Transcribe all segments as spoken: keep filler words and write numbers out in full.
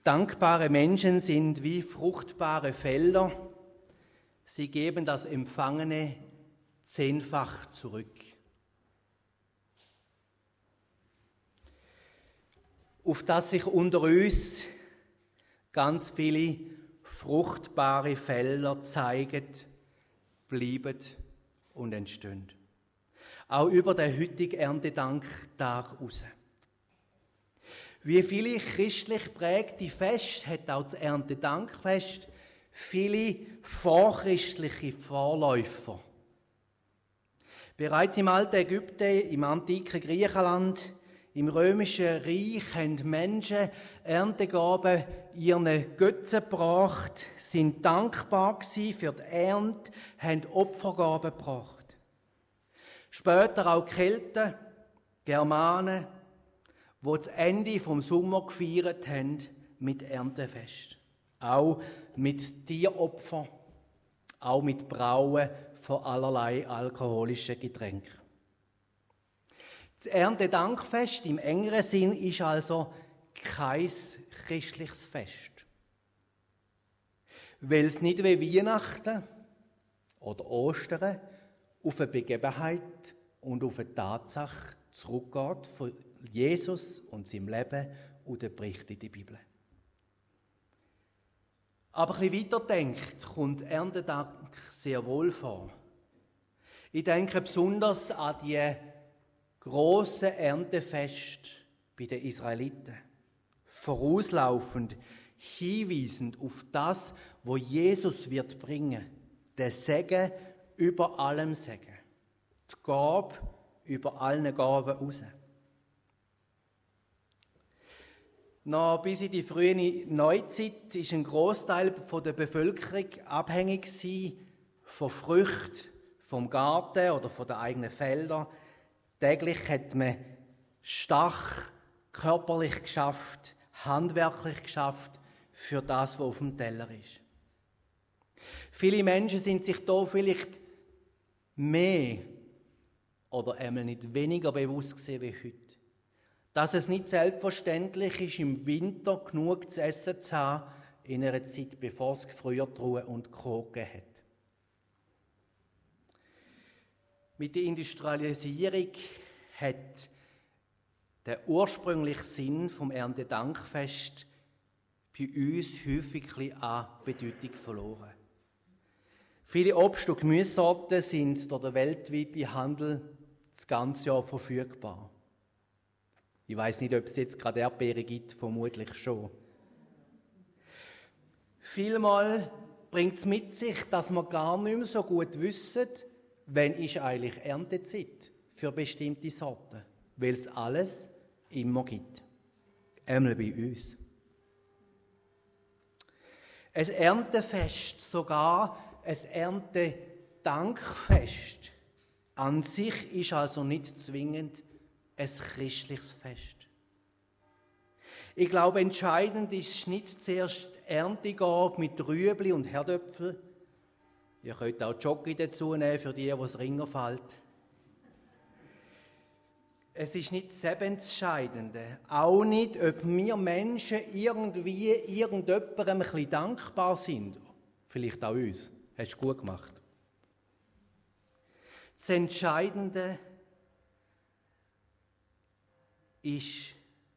Dankbare Menschen sind wie fruchtbare Felder. Sie geben das Empfangene zehnfach zurück. Auf das sich unter uns ganz viele fruchtbare Felder zeigen, bleiben und entstehen. Auch über den heutigen Erntedanktag raus. Wie viele christlich prägte Feste hat auch das Erntedankfest viele vorchristliche Vorläufer. Bereits im alten Ägypten, im antiken Griechenland, im römischen Reich haben Menschen Erntegaben ihren Götzen gebracht, sind dankbar gewesen für die Ernte, haben Opfergaben gebracht. Später auch die Kelten, Germanen, die das Ende vom Sommer gefeiert haben mit Erntefest. Auch mit Tieropfern, auch mit Brauen von allerlei alkoholischen Getränken. Das Erntedankfest im engeren Sinn ist also kein christliches Fest. Weil es nicht wie Weihnachten oder Ostern auf eine Begebenheit und auf eine Tatsache zurückgeht von Jesus und seinem Leben und der Bericht in der Bibel. Aber ein bisschen weiterdenkt kommt Erntedank sehr wohl vor. Ich denke besonders an die grossen Erntefeste bei den Israeliten. Vorauslaufend, hinweisend auf das, was Jesus wird bringen. Der Segen über allem Segen. Die Gabe über allen Gaben raus. Noch bis in die frühe Neuzeit war ein Grossteil der Bevölkerung abhängig von Früchten vom Garten oder von den eigenen Feldern. Täglich hat man stark körperlich geschafft, handwerklich geschafft für das, was auf dem Teller ist. Viele Menschen sind sich da vielleicht mehr oder einmal nicht weniger bewusst gewesen wie heute. Dass es nicht selbstverständlich ist, im Winter genug zu essen zu haben, in einer Zeit, bevor es gefriert Ruhe und Co. gegeben hat. Mit der Industrialisierung hat der ursprüngliche Sinn vom Erntedankfest bei uns häufig an Bedeutung verloren. Viele Obst- und Gemüsesorten sind durch den weltweiten Handel das ganze Jahr verfügbar. Ich weiss nicht, ob es jetzt gerade Erdbeeren gibt, vermutlich schon. Vielmal bringt es mit sich, dass wir gar nicht mehr so gut wissen, wann ist eigentlich Erntezeit für bestimmte Sorten, weil es alles immer gibt. Einmal bei uns. Ein Erntefest, sogar ein Erntedankfest an sich ist also nicht zwingend ein christliches Fest. Ich glaube, entscheidend ist nicht zuerst die Erntegabe mit Rüebli und Herdöpfel. Ihr könnt auch Jockey dazu nehmen, für die, die es Ringer fällt. Es ist nicht das Entscheidende. Auch nicht, ob wir Menschen irgendwie irgendjemandem ein bisschen dankbar sind. Vielleicht auch uns. Hast du gut gemacht. Das Entscheidende ist,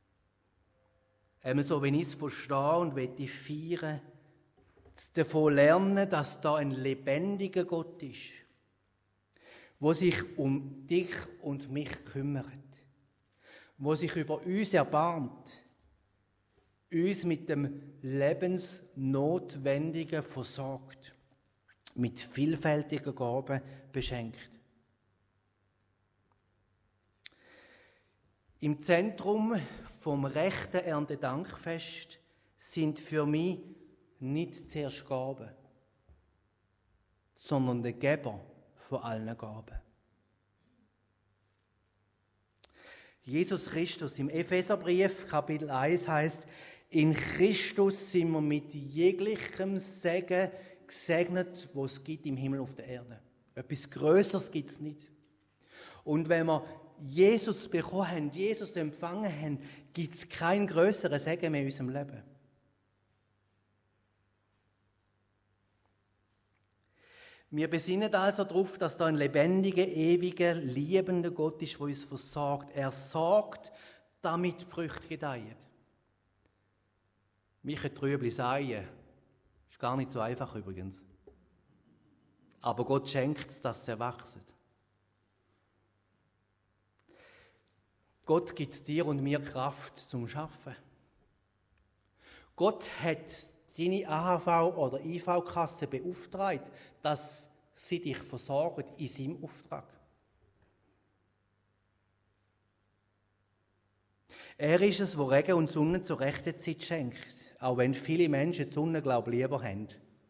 so wie ich es verstehe und möchte feiern, davon lernen, dass da ein lebendiger Gott ist, der sich um dich und mich kümmert, der sich über uns erbarmt, uns mit dem Lebensnotwendigen versorgt, mit vielfältigen Gaben beschenkt. Im Zentrum vom rechten Erntedankfest sind für mich nicht zuerst Gaben, sondern der Geber von allen Gaben. Jesus Christus im Epheserbrief, Kapitel eins heißt: In Christus sind wir mit jeglichem Segen gesegnet, was es gibt im Himmel auf der Erde. Etwas Größeres gibt es nicht. Und wenn wir Jesus bekommen haben, Jesus empfangen haben, gibt es keinen grösseren Segen mehr in unserem Leben. Wir besinnen also darauf, dass da ein lebendiger, ewiger, liebender Gott ist, der uns versorgt. Er sorgt, damit die Früchte gedeihen. Mich ein Trübli säen, ist gar nicht so einfach übrigens. Aber Gott schenkt es, dass sie erwachsen. Gott gibt dir und mir Kraft zum Schaffen. Gott hat deine A H V- oder I V-Kasse beauftragt, dass sie dich versorgen in seinem Auftrag. Er ist es, der Regen und Sonne zur rechten Zeit schenkt, auch wenn viele Menschen die Sonne, glaube ich, lieber haben.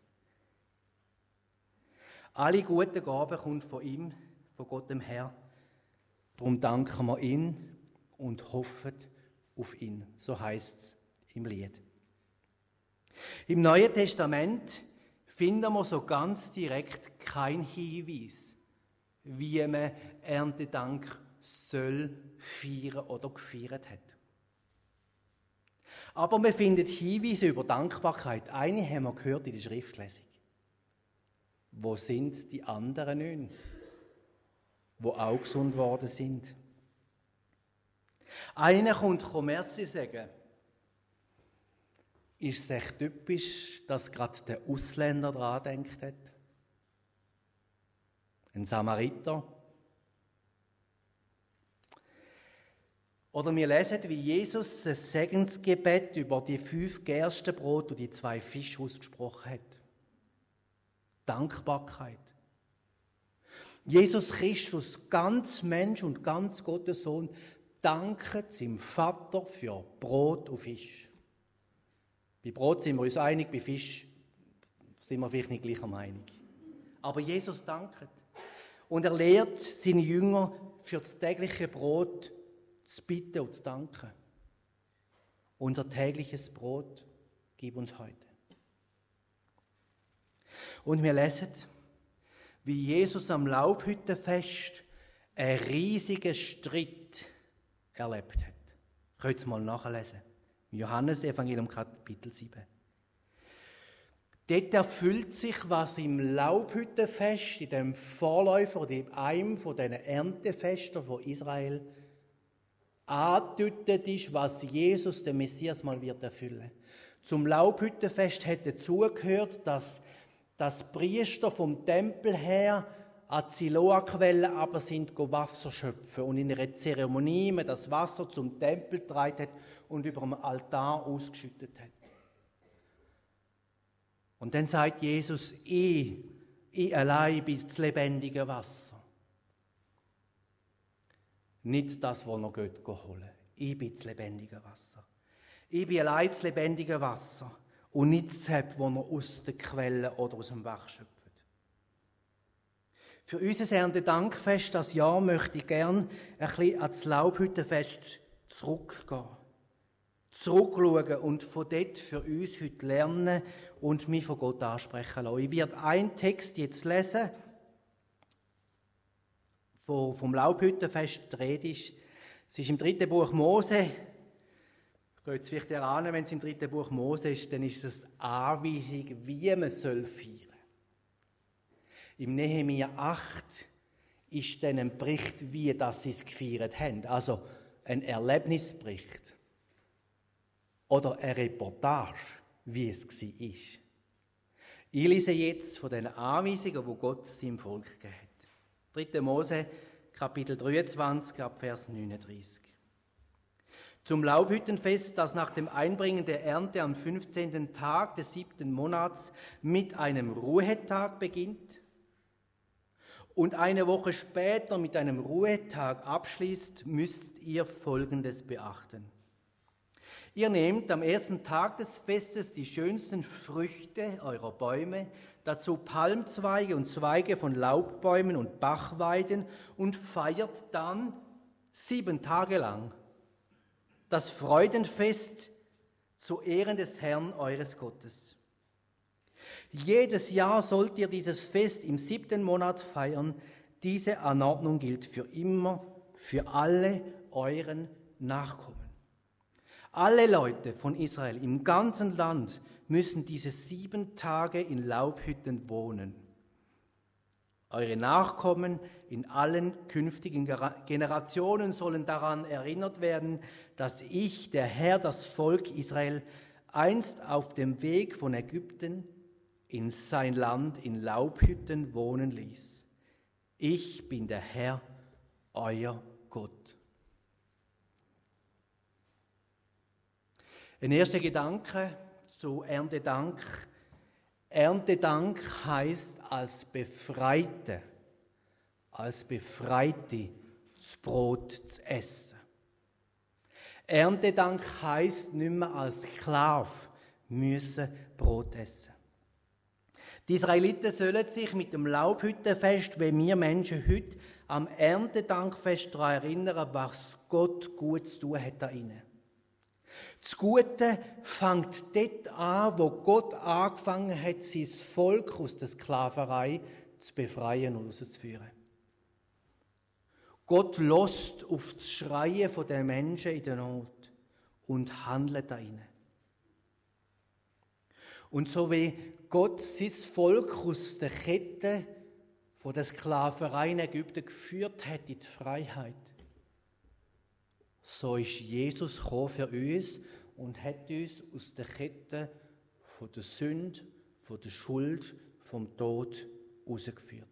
Alle guten Gaben kommen von ihm, von Gott dem Herrn. Darum danken wir ihn und hoffen auf ihn. So heißt es im Lied. Im Neuen Testament finden wir so ganz direkt keinen Hinweis, wie man Erntedank soll feiern oder gefeiert hat. Aber wir finden Hinweise über Dankbarkeit. Eine haben wir gehört in der Schriftlesung. Wo sind die anderen neun, die auch gesund worden sind? Einer kommt Merci sagen. Ist es echt typisch, dass gerade der Ausländer daran denkt hat? Ein Samariter? Oder wir lesen, wie Jesus ein Segensgebet über die fünf Gerstenbrot und die zwei Fische ausgesprochen hat. Dankbarkeit. Jesus Christus, ganz Mensch und ganz Gottes Sohn, danket seinem Vater für Brot und Fisch. Bei Brot sind wir uns einig, bei Fisch sind wir vielleicht nicht gleicher Meinung. Aber Jesus danket. Und er lehrt seine Jünger, für das tägliche Brot zu bitten und zu danken. Unser tägliches Brot gib uns heute. Und wir lesen, wie Jesus am Laubhüttenfest einen riesigen Streit erlebt hat. Könnt ihr mal nachlesen. Johannes Evangelium Kapitel sieben. Dort erfüllt sich, was im Laubhüttenfest, in dem Vorläufer oder in einem von diesen Erntefesten von Israel, angedeutet ist, was Jesus, der Messias, mal wird erfüllen. Zum Laubhüttenfest hat dazugehört, dass dass Priester vom Tempel her an die Siloa-Quelle aber sind Wasser schöpfen und in einer Zeremonie man das Wasser zum Tempel getragen hat und über dem Altar ausgeschüttet hat. Und dann sagt Jesus, ich, ich allein bin das lebendige Wasser. Nicht das, was noch Gott holen. Ich bin das lebendige Wasser. Ich bin allein das lebendige Wasser. Und nicht das Heb, das wir aus der Quelle oder aus dem Bach schöpfen. Für unser Erntedankfest das Jahr möchte ich gerne ein bisschen an das Laubhüttenfest zurückgehen. Zurückschauen und von dort für uns heute lernen und mich von Gott ansprechen lassen. Ich werde einen Text jetzt lesen, wo vom Laubhüttenfest die Rede ist. Es ist im dritten Buch Mose. Ihr könnt es vielleicht erahnen, wenn es im dritten Buch Mose ist, dann ist es eine Anweisung, wie man soll feiern soll. Im Nehemia acht ist dann ein Bericht, wie das sie es gefeiert haben. Also ein Erlebnisbericht oder eine Reportage, wie es war. Ich lese jetzt von den Anweisungen, die Gott seinem Volk gegeben hat. dritter Mose, Kapitel dreiundzwanzig, ab Vers neununddreißig. Zum Laubhüttenfest, das nach dem Einbringen der Ernte am fünfzehnten Tag des siebten Monats mit einem Ruhetag beginnt und eine Woche später mit einem Ruhetag abschließt, müsst ihr Folgendes beachten. Ihr nehmt am ersten Tag des Festes die schönsten Früchte eurer Bäume, dazu Palmzweige und Zweige von Laubbäumen und Bachweiden und feiert dann sieben Tage lang das Freudenfest zu Ehren des Herrn eures Gottes. Jedes Jahr sollt ihr dieses Fest im siebten Monat feiern. Diese Anordnung gilt für immer, für alle euren Nachkommen. Alle Leute von Israel im ganzen Land müssen diese sieben Tage in Laubhütten wohnen. Eure Nachkommen in allen künftigen Generationen sollen daran erinnert werden, dass ich, der Herr, das Volk Israel einst auf dem Weg von Ägypten in sein Land in Laubhütten wohnen ließ. Ich bin der Herr, euer Gott. Ein erster Gedanke zu Erntedank. Erntedank heißt als Befreite, als Befreite das Brot zu essen. Erntedank heißt nicht mehr als Sklave müssen Brot essen. Die Israeliten sollen sich mit dem Laubhüttenfest, wie wir Menschen heute am Erntedankfest daran erinnern, was Gott gut zu tun hat da innen. Das Gute fängt dort an, wo Gott angefangen hat, sein Volk aus der Sklaverei zu befreien und rauszuführen. Gott lässt auf das Schreien der Menschen in der Not und handelt da rein. Und so wie Gott sein Volk aus der Kette von der Sklaverei in Ägypten geführt hat in die Freiheit, so ist Jesus gekommen für uns und hat uns aus der Kette von der Sünde, von der Schuld, vom Tod herausgeführt.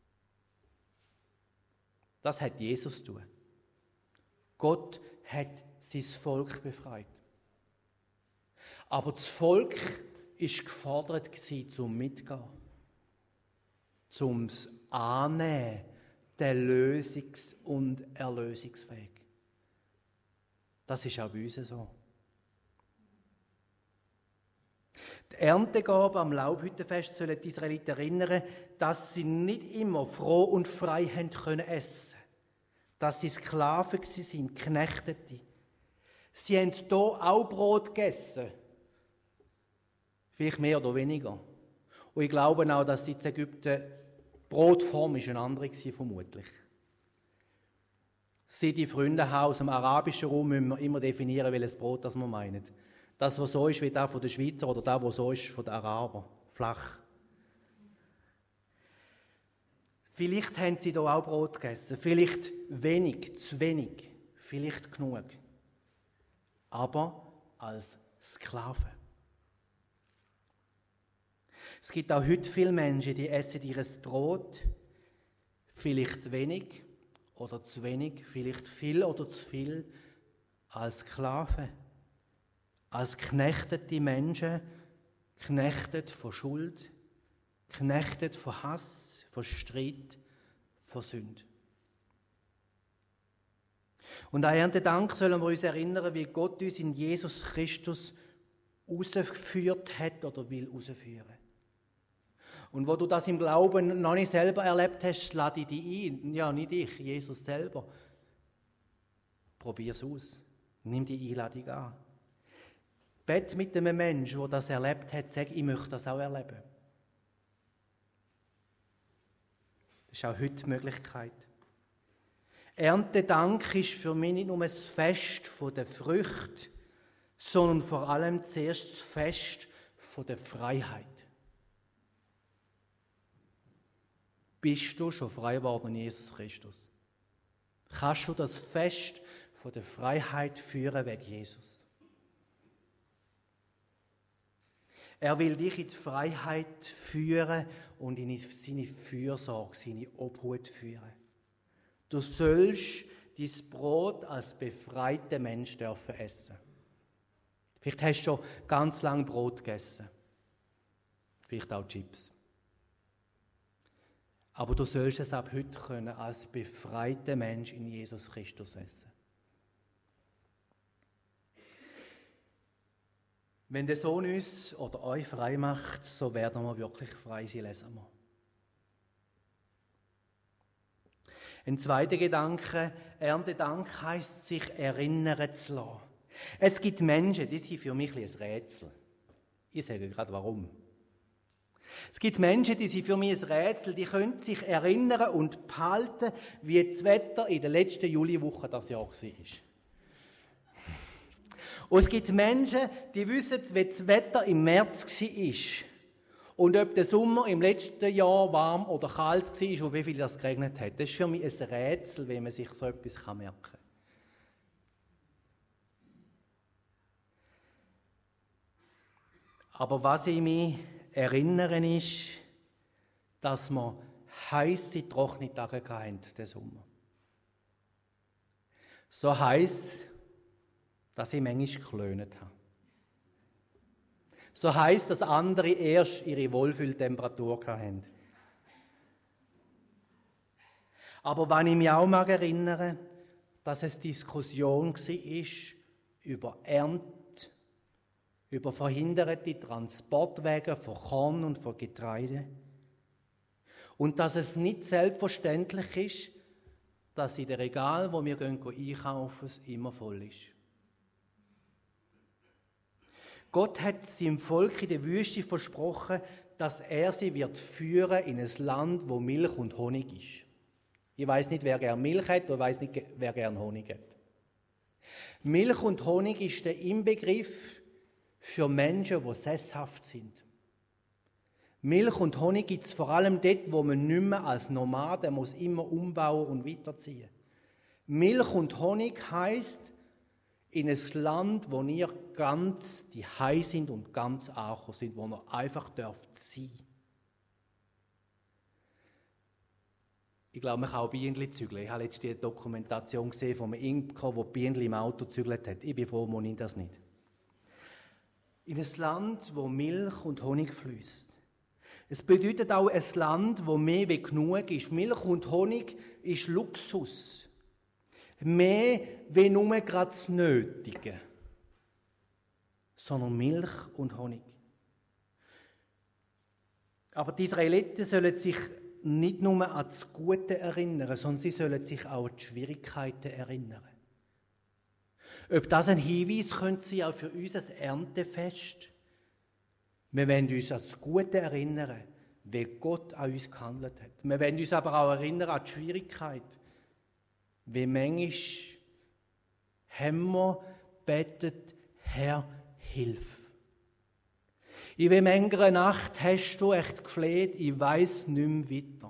Das hat Jesus tun. Gott hat sein Volk befreit. Aber das Volk war gefordert zum Mitgehen, zum Annehmen der Lösungs- und Erlösungsweg. Das ist auch bei uns so. Die Erntegabe am Laubhüttenfest sollen die Israeliten erinnern, dass sie nicht immer froh und frei haben können essen, dass sie Sklaven waren, Knechtete. Sie haben hier auch Brot gegessen, vielleicht mehr oder weniger. Und ich glaube auch, dass in Ägypten die Brotform eine andere war, vermutlich. Seit die Freunde aus dem arabischen Raum müssen wir immer definieren, welches Brot das wir meinen. Das, was so ist wie das von den Schweizer oder das, was so ist von den Arabern. Flach. Vielleicht haben sie hier auch Brot gegessen. Vielleicht wenig, zu wenig. Vielleicht genug. Aber als Sklaven. Es gibt auch heute viele Menschen, die essen ihr Brot, vielleicht wenig oder zu wenig, vielleicht viel oder zu viel, als Sklaven, als knechtete Menschen, knechtet von Schuld, knechtet von Hass, von Streit, von Sünde. Und an Erntedank sollen wir uns erinnern, wie Gott uns in Jesus Christus rausgeführt hat oder will rausführen. Und wo du das im Glauben noch nicht selber erlebt hast, lade ich dich ein. Ja, nicht ich, Jesus selber. Probier es aus. Nimm die Einladung an. Bett mit einem Menschen, der das erlebt hat, sag, ich möchte das auch erleben. Das ist auch heute die Möglichkeit. Erntedank ist für mich nicht nur ein Fest der Früchte, sondern vor allem zuerst das Fest der Freiheit. Bist du schon frei geworden in Jesus Christus? Kannst du das Fest der Freiheit führen wegen Jesus? Er will dich in die Freiheit führen und in seine Fürsorge, seine Obhut führen. Du sollst dein Brot als befreiter Mensch dürfen essen. Vielleicht hast du schon ganz lange Brot gegessen. Vielleicht auch Chips. Aber du sollst es ab heute können als befreiter Mensch in Jesus Christus essen. Wenn der Sohn uns oder euch frei macht, so werden wir wirklich frei sein, lesen wir. Ein zweiter Gedanke, Erntedank heisst, sich erinnern zu lassen. Es gibt Menschen, die sind für mich ein Rätsel. Ich sage gerade warum. Es gibt Menschen, die sind für mich ein Rätsel, die können sich erinnern und behalten, wie das Wetter in der letzten Juliwoche das Jahr war. Und es gibt Menschen, die wissen, wie das Wetter im März war. Und ob der Sommer im letzten Jahr warm oder kalt war und wie viel das geregnet hat, das ist für mich ein Rätsel, wie man sich so etwas merken kann. Aber was ich mich erinnere, ist, dass wir heisse, trockene Tage hatten, den Sommer. So heiß, dass ich manchmal geklönt habe. So heiß, dass andere erst ihre Wohlfühltemperatur hatten. Aber wenn ich mich auch mag erinnere, dass es Diskussion war über Ernte, über verhinderte Transportwege von Korn und von Getreide. Und dass es nicht selbstverständlich ist, dass in den Regal, wo wir einkaufen, es immer voll ist. Gott hat seinem Volk in der Wüste versprochen, dass er sie wird führen in ein Land, wo Milch und Honig ist. Ich weiß nicht, wer gern Milch hat, oder weiß nicht, wer gern Honig hat. Milch und Honig ist der Inbegriff für Menschen, die sesshaft sind. Milch und Honig gibt es vor allem dort, wo man nicht mehr als Nomaden muss immer umbauen und weiterziehen. Milch und Honig heisst, in ein Land, wo ihr ganz die Hei sind und ganz Acher sind, wo man einfach dürft sein. Ich glaube, man kann auch Bienen zügeln. Ich habe letztens die Dokumentation gesehen von einem Imker, der Bienen im Auto gezügelt hat. Ich bin froh, muss ich das nicht. In ein Land, wo Milch und Honig fließt. Es bedeutet auch ein Land, wo mehr wie genug ist. Milch und Honig ist Luxus. Mehr wie nur gerade das Nötige. Sondern Milch und Honig. Aber die Israeliten sollen sich nicht nur an das Gute erinnern, sondern sie sollen sich auch an die Schwierigkeiten erinnern. Ob das ein Hinweis könnte sein, auch für unser Erntefest. Wir wollen uns an das Gute erinnern, wie Gott an uns gehandelt hat. Wir wollen uns aber auch erinnern an die Schwierigkeit, wie manchmal haben wir betet, Herr, hilf. In wie mancher Nacht hast du echt gefleht, ich weiss nicht mehr weiter.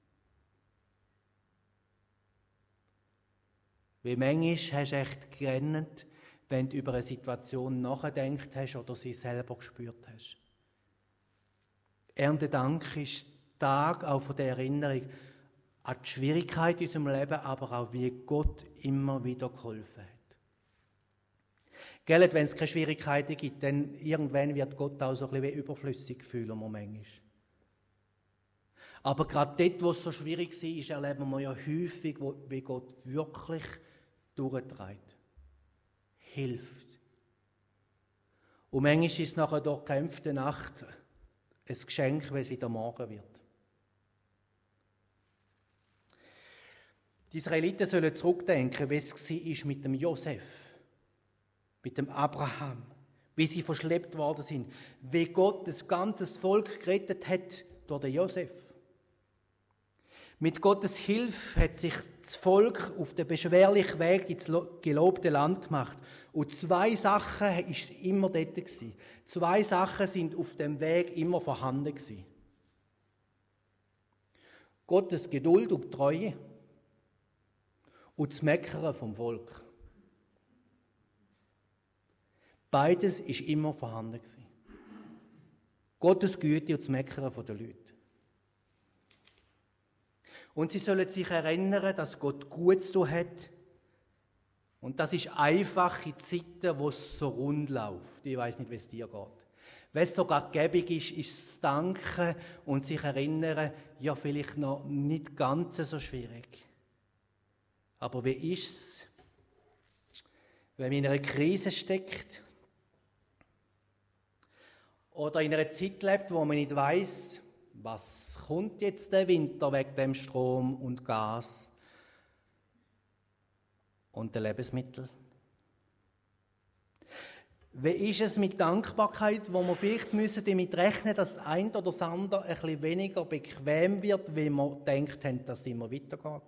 Wie manchmal hast du echt gerannt, wenn du über eine Situation nachgedacht hast oder sie selber gespürt hast. Erntedank ist Tag auch von der Erinnerung an die Schwierigkeit in unserem Leben, aber auch wie Gott immer wieder geholfen hat. Gell, wenn es keine Schwierigkeiten gibt, dann irgendwann wird Gott auch so ein bisschen überflüssig fühlen, wir manchmal. Aber gerade dort, wo es so schwierig war, erleben wir ja häufig, wie Gott wirklich durchtreibt, hilft. Und manchmal ist es nachher durch die gekämpfte Nacht ein Geschenk, wenn es wieder Morgen wird. Die Israeliten sollen zurückdenken, wie es war mit dem Josef, mit dem Abraham, wie sie verschleppt worden sind, wie Gott das ganze Volk gerettet hat durch den Josef. Mit Gottes Hilfe hat sich das Volk auf den beschwerlichen Weg ins gelobte Land gemacht. Und zwei Sachen waren immer dort. Zwei Sachen sind auf dem Weg immer vorhanden. Gottes Geduld und Treue und das Meckern vom Volk. Beides ist immer vorhanden. Gottes Güte und das Meckern der Leute. Und sie sollen sich erinnern, dass Gott Gutes tun hat. Und das ist einfach in Zeiten, wo es so rund läuft. Ich weiss nicht, wie es dir geht. Wenn es sogar gäbig ist, ist es Danken und sich erinnern, ja, vielleicht noch nicht ganz so schwierig. Aber wie ist es, wenn man in einer Krise steckt oder in einer Zeit lebt, wo man nicht weiss, was kommt jetzt der Winter wegen dem Strom und Gas und den Lebensmitteln? Wie ist es mit Dankbarkeit, wo wir vielleicht müssen damit rechnen, dass das eine oder das andere ein bisschen weniger bequem wird, wie wir gedacht haben, dass es immer weitergeht?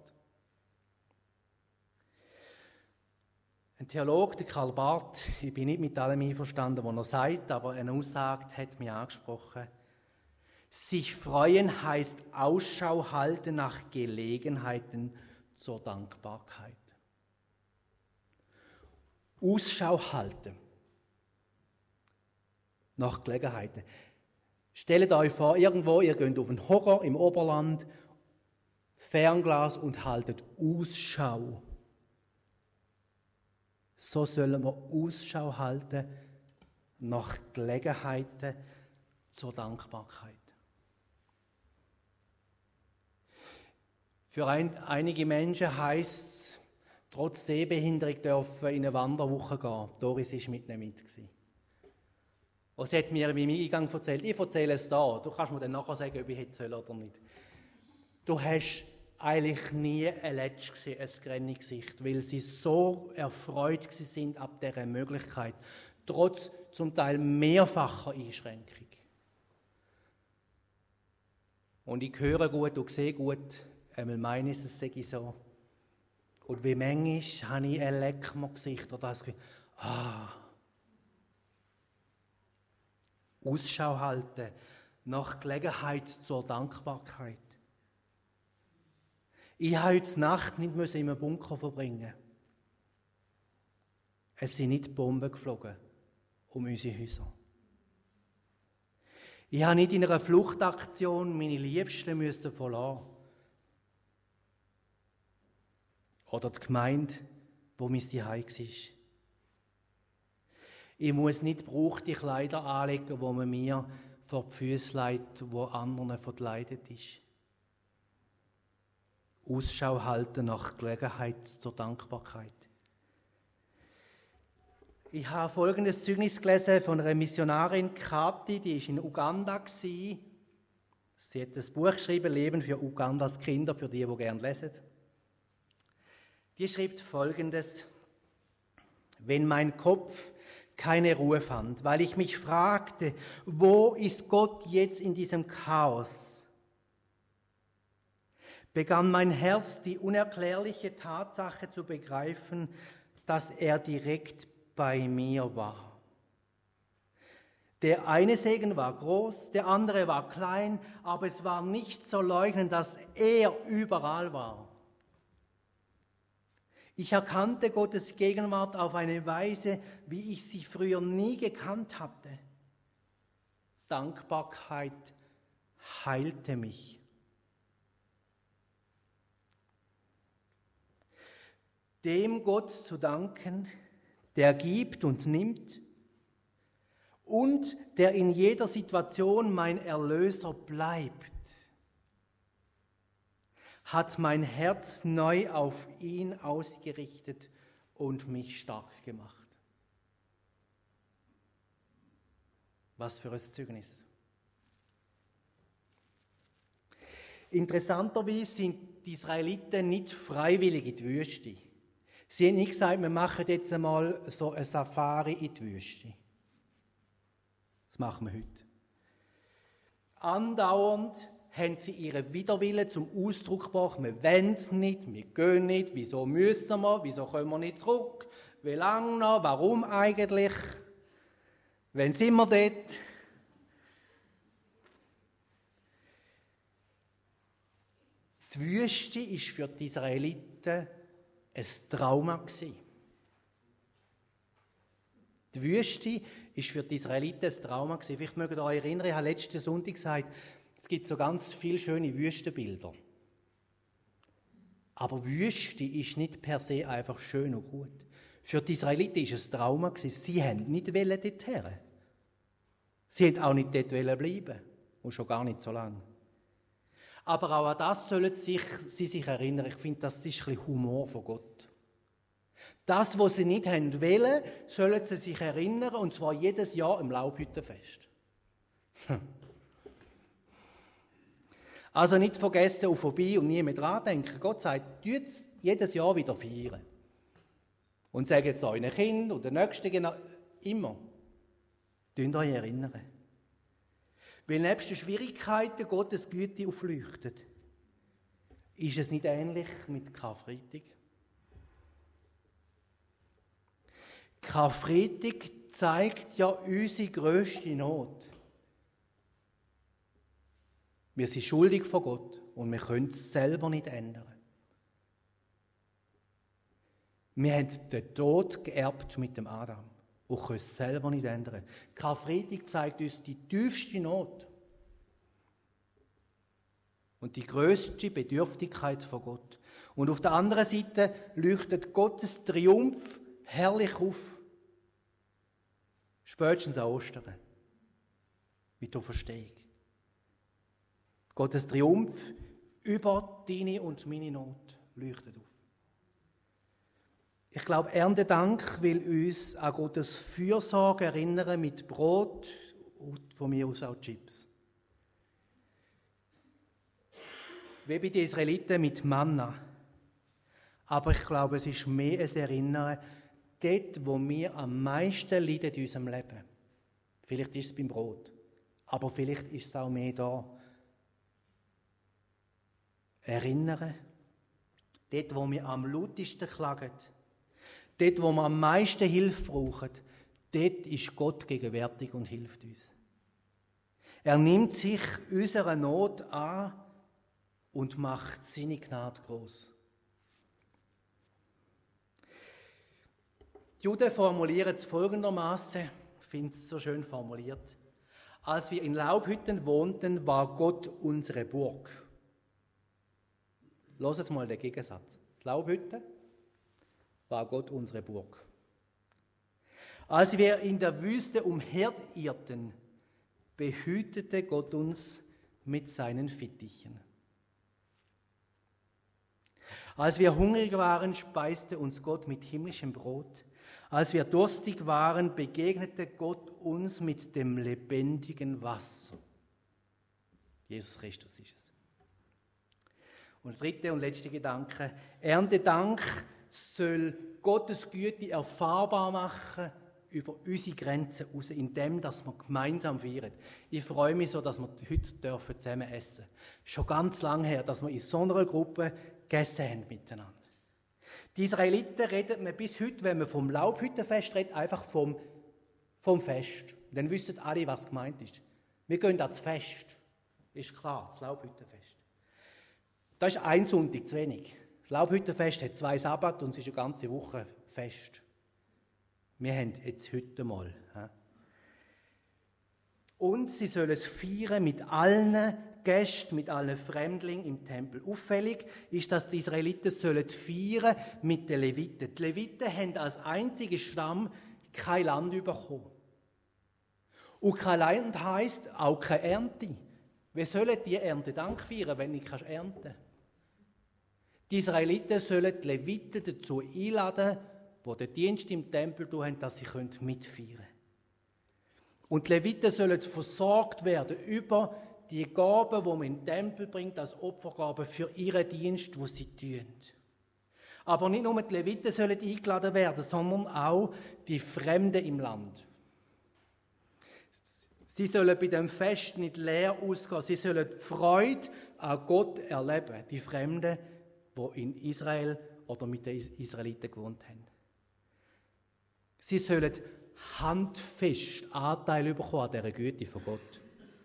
Ein Theologe, der Karl Barth, ich bin nicht mit allem einverstanden, was er sagt, aber eine Aussage hat mich angesprochen. Sich freuen heißt Ausschau halten nach Gelegenheiten zur Dankbarkeit. Ausschau halten nach Gelegenheiten. Stellt euch vor, irgendwo, ihr geht auf einen Hocker im Oberland, Fernglas und haltet Ausschau. So sollen wir Ausschau halten nach Gelegenheiten zur Dankbarkeit. Für ein, einige Menschen heisst es, trotz Sehbehinderung dürfen in eine Wanderwoche gehen. Doris war mit ihnen mit. Und sie hat mir in meinem Eingang erzählt, ich erzähle es da, du kannst mir dann nachher sagen, ob ich hätte sollen oder nicht. Du hast eigentlich nie ein Letsch gesehen, ein grelles Gesicht, weil sie so erfreut sind ab dieser Möglichkeit, trotz zum Teil mehrfacher Einschränkung. Und ich höre gut und sehe gut, einmal meine ich, es sage ich so. Und wie manchmal habe ich ein Leckmer-Gesicht oder das Gefühl, ah, Ausschau halten nach Gelegenheit zur Dankbarkeit. Ich habe heute Nacht nicht in einem Bunker verbringen. Es sind nicht Bomben geflogen um unsere Häuser. Ich habe nicht in einer Fluchtaktion meine Liebsten müssen verlassen. Oder die Gemeinde, wo mein Zuhause war. Ich muss nicht gebrauchte Kleider anlegen, wo man mir vor die Füße legt, wo anderen verkleidet ist. Ausschau halten nach Gelegenheit zur Dankbarkeit. Ich habe folgendes Zeugnis gelesen von einer Missionarin, Kathi, die war in Uganda. Sie hat das Buch geschrieben, Leben für Ugandas Kinder, für die, die gerne lesen. Die schreibt Folgendes: Wenn mein Kopf keine Ruhe fand, weil ich mich fragte, wo ist Gott jetzt in diesem Chaos, begann mein Herz die unerklärliche Tatsache zu begreifen, dass er direkt bei mir war. Der eine Segen war groß, der andere war klein, aber es war nicht zu leugnen, dass er überall war. Ich erkannte Gottes Gegenwart auf eine Weise, wie ich sie früher nie gekannt hatte. Dankbarkeit heilte mich. Dem Gott zu danken, der gibt und nimmt und der in jeder Situation mein Erlöser bleibt, hat mein Herz neu auf ihn ausgerichtet und mich stark gemacht. Was für ein Zeugnis. Interessanterweise sind die Israeliten nicht freiwillig in die Wüste. Sie haben nicht gesagt, wir machen jetzt einmal so eine Safari in die Wüste. Das machen wir heute. Andauernd haben sie ihren Widerwillen zum Ausdruck gebracht. Wir wollen nicht, wir gehen nicht, wieso müssen wir, wieso kommen wir nicht zurück, wie lange noch, warum eigentlich, wann sind wir dort? Die Wüste war für die Israeliten ein Trauma. Die Wüste war für die Israeliten ein Trauma. Vielleicht mögt ihr euch erinnern, ich habe letzten Sonntag gesagt, es gibt so ganz viele schöne Wüstenbilder. Aber Wüste ist nicht per se einfach schön und gut. Für die Israeliten war es ein Trauma. Sie wollten nicht dorthin. Sie wollten auch nicht dort bleiben. Und schon gar nicht so lange. Aber auch an das sollen sie sich, sie sich erinnern. Ich finde, das ist ein bisschen Humor von Gott. Das, was sie nicht haben wollen, sollen sie sich erinnern, und zwar jedes Jahr im Laubhüttenfest. Hm. Also nicht vergessen und vorbei und nie mehr dran denken. Gott sagt, tut es jedes Jahr wieder feiern. Und sagt es euren Kindern und den Nächsten genau, immer. Tut euch erinnern. Weil nebst den Schwierigkeiten Gottes Güte aufleuchtet, ist es nicht ähnlich mit Karfreitag. Karfreitag zeigt ja unsere grösste Not. Wir sind schuldig vor Gott und wir können es selber nicht ändern. Wir haben den Tod geerbt mit dem Adam und können es selber nicht ändern. Karfreitag zeigt uns die tiefste Not und die grösste Bedürftigkeit von Gott. Und auf der anderen Seite leuchtet Gottes Triumph herrlich auf. Spätestens an Ostern. Mit der Auferstehung. Gottes Triumph über deine und meine Not leuchtet auf. Ich glaube, Erntedank will uns an Gottes Fürsorge erinnern mit Brot und von mir aus auch Chips. Wie bei den Israeliten mit Manna. Aber ich glaube, es ist mehr ein Erinnern, dort, wo wir am meisten leiden in unserem Leben. Vielleicht ist es beim Brot, aber vielleicht ist es auch mehr da. Erinnern, dort, wo wir am lautesten klagen, dort, wo wir am meisten Hilfe brauchen, dort ist Gott gegenwärtig und hilft uns. Er nimmt sich unserer Not an und macht seine Gnade groß. Die Juden formulieren es folgendermaßen, ich finde es so schön formuliert. Als wir in Laubhütten wohnten, war Gott unsere Burg. Hört mal den Gegensatz. Die Laubhütte war Gott unsere Burg. Als wir in der Wüste umherirrten, behütete Gott uns mit seinen Fittichen. Als wir hungrig waren, speiste uns Gott mit himmlischem Brot. Als wir durstig waren, begegnete Gott uns mit dem lebendigen Wasser. Jesus Christus ist es. Und dritte und letzte Gedanke. Erntedank soll Gottes Güte erfahrbar machen über unsere Grenzen raus, indem dass wir gemeinsam feiern. Ich freue mich so, dass wir heute dürfen zusammen essen. Schon ganz lange her, dass wir in so einer Gruppe gegessen haben miteinander. Die Israeliten redet man bis heute, wenn man vom Laubhüttenfest redet, einfach vom, vom Fest. Dann wissen alle, was gemeint ist. Wir gehen ans Fest. Ist klar, das Laubhüttenfest. Das ist ein Sonntag zu wenig. Das Laubhüttenfest hat zwei Sabbat und es ist eine ganze Woche Fest. Wir haben jetzt heute mal. Und sie sollen es feiern mit allen Gästen, mit allen Fremdlingen im Tempel. Auffällig ist, dass die Israeliten sollen feiern mit den Leviten. Die Leviten haben als einziger Stamm kein Land bekommen. Und kein Land heisst auch keine Ernte. Wie sollen die Erntedank feiern, wenn du nicht ernten kannst? Die Israeliten sollen die Leviten dazu einladen, die den Dienst im Tempel tun, dass sie mitfeiern können. Und die Leviten sollen versorgt werden über die Gaben, die man in den Tempel bringt, als Opfergaben für ihren Dienst, den sie tun. Aber nicht nur die Leviten sollen eingeladen werden, sondern auch die Fremden im Land. Sie sollen bei dem Fest nicht leer ausgehen, sie sollen die Freude an Gott erleben, die Fremden, die in Israel oder mit den Israeliten gewohnt haben. Sie sollen handfest Anteil bekommen an dieser Güte von Gott.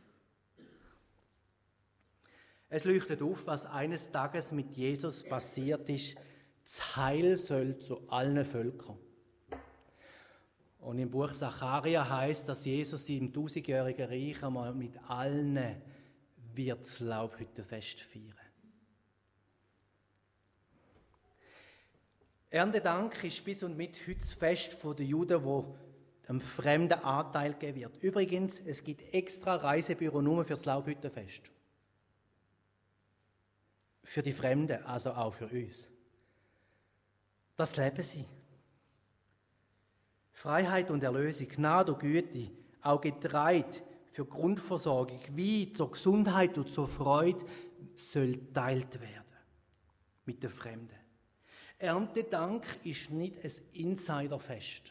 Es leuchtet auf, was eines Tages mit Jesus passiert ist. Das Heil soll zu allen Völkern. Und im Buch Sacharja heißt, dass Jesus im tausendjährigen Reich einmal mit allen wird das Laubhüttenfest feiern. Erntedank ist bis und mit heute das Fest der Juden, wo einem fremden Anteil gegeben wird. Übrigens, es gibt extra Reisebüro nur für das Laubhüttenfest. Für die Fremden, also auch für uns. Das leben sie. Freiheit und Erlösung, Gnade und Güte, auch Getreide für Grundversorgung, wie zur Gesundheit und zur Freude, soll geteilt werden mit den Fremden. Erntedank ist nicht ein Insiderfest.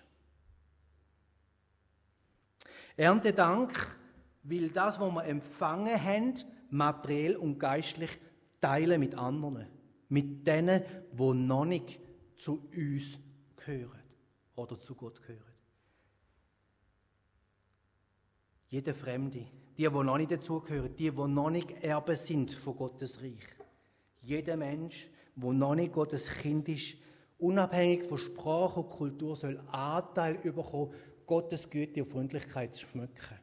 Erntedank will das, was wir empfangen haben, materiell und geistlich teilen mit anderen, mit denen, die noch nicht zu uns gehören oder zu Gott gehören. Jeder Fremde, die, die noch nicht dazugehören, die, die noch nicht Erben sind von Gottes Reich. Jeder Mensch, der noch nicht Gottes Kind ist, unabhängig von Sprache und Kultur, soll Anteil bekommen, Gottes Güte und Freundlichkeit zu schmücken.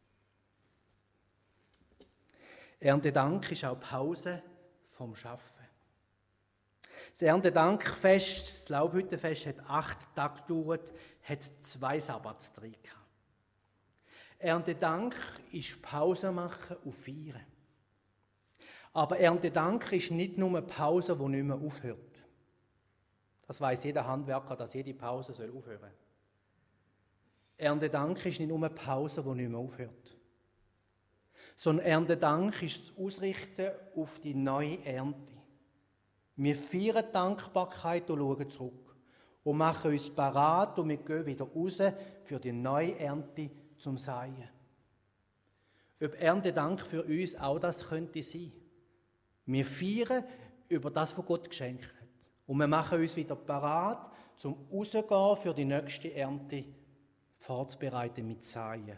Erntedank ist auch Pause vom Schaffen. Das Erntedankfest, das Laubhüttenfest, hat acht Tage gedauert, hat zwei Sabbats drin gehabt. Erntedank ist Pause machen und feiern. Aber Erntedank ist nicht nur eine Pause, die nicht mehr aufhört. Das weiss jeder Handwerker, dass jede Pause aufhören soll. Erntedank ist nicht nur eine Pause, die nicht mehr aufhört. Sondern Erntedank ist das Ausrichten auf die neue Ernte. Wir feiern Dankbarkeit und schauen zurück. Und machen uns parat und wir gehen wieder raus für die neue Ernte zum Säen. Ob Erntedank für uns auch das könnte sein. Wir feiern über das, was Gott geschenkt hat. Und wir machen uns wieder parat, zum rausgehen für die nächste Ernte vorzubereiten mit Säen.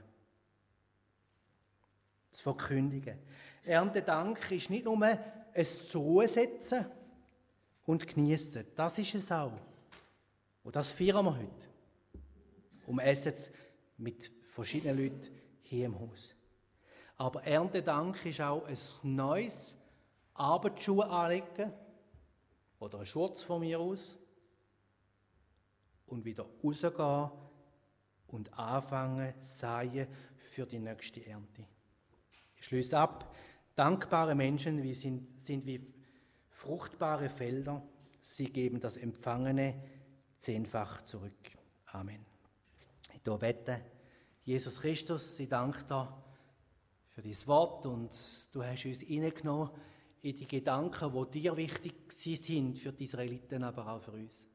Zu verkündigen. Erntedank ist nicht nur ein zur Ruhe setzen und genießen. Das ist es auch. Und das feiern wir heute. Und wir essen es mit verschiedenen Leuten hier im Haus. Aber Erntedank ist auch ein neues Arbeitsschuh anlegen oder ein Schurz von mir aus und wieder rausgehen und anfangen, säen für die nächste Ernte. Ich schließe ab. Dankbare Menschen wie sind, sind wie fruchtbare Felder. Sie geben das Empfangene zehnfach zurück. Amen. Ich bete. Jesus Christus, ich danke dir für dein Wort und du hast uns hineingenommen in die Gedanken, die dir wichtig sind, für die Israeliten, aber auch für uns.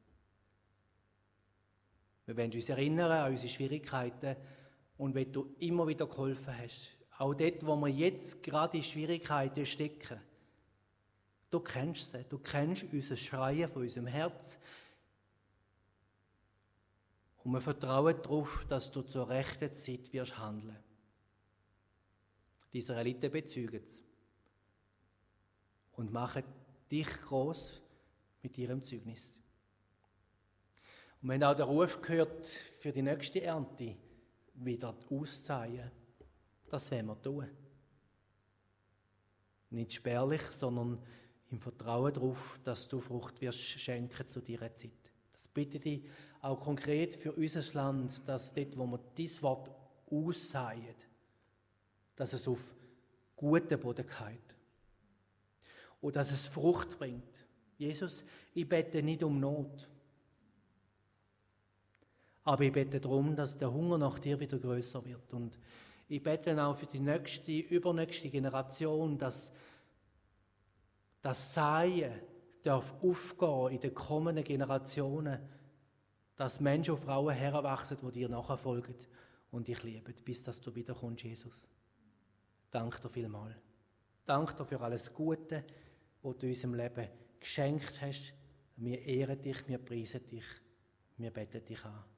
Wir wollen uns erinnern an unsere Schwierigkeiten und wenn du immer wieder geholfen hast, auch dort, wo wir jetzt gerade in Schwierigkeiten stecken. Du kennst sie, du kennst unser Schreien von unserem Herz. Und wir vertrauen darauf, dass du zur rechten Zeit wirst handeln. Die Israeliten bezeugen es und machen dich gross mit ihrem Zeugnis. Und wir haben auch den Ruf gehört, für die nächste Ernte wieder auszusäen. Das werden wir tun. Nicht spärlich, sondern im Vertrauen darauf, dass du Frucht wirst schenken zu dieser Zeit. Das bitte ich dich auch konkret für unser Land, dass dort, wo wir dieses Wort aussäen, dass es auf guten Boden geht. Und dass es Frucht bringt. Jesus, ich bete nicht um Not. Aber ich bete darum, dass der Hunger nach dir wieder größer wird. Und ich bete auch für die nächste, übernächste Generation, dass das Säen darf aufgehen in den kommenden Generationen, dass Menschen und Frauen heranwachsen, die dir nachfolgen und dich lieben, bis dass du wiederkommst, Jesus. Danke dir vielmals. Danke dir für alles Gute, was du in unserem Leben geschenkt hast. Wir ehren dich, wir preisen dich, wir beten dich an.